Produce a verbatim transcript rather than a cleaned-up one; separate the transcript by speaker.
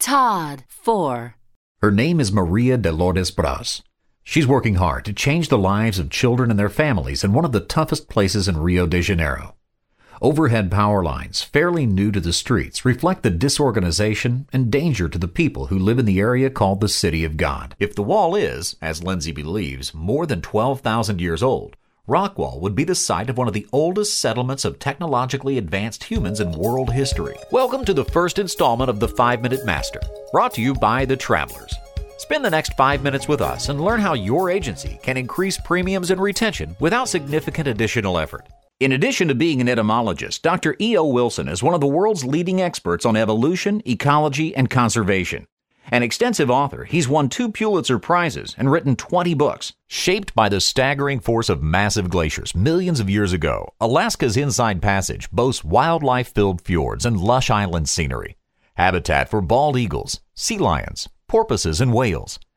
Speaker 1: Todd, four.
Speaker 2: Her name is Maria Dolores Braz. She's working hard to change the lives of children and their families in one of the toughest places in Rio de Janeiro. Overhead power lines, fairly new to the streets, reflect the disorganization and danger to the people who live in the area called the City of God. If the wall is, as Lindsay believes, more than twelve thousand years old, Rockwall would be the site of one of the oldest settlements of technologically advanced humans in world history. Welcome to the first installment of the five minute Master, brought to you by The Travelers. Spend the next five minutes with us and learn how your agency can increase premiums and retention without significant additional effort. In addition to being an entomologist, Doctor E O Wilson is one of the world's leading experts on evolution, ecology, and conservation. An extensive author, he's won two Pulitzer Prizes and written twenty books. Shaped by the staggering force of massive glaciers millions of years ago, Alaska's Inside Passage boasts wildlife-filled fjords and lush island scenery, habitat for bald eagles, sea lions, porpoises, and whales,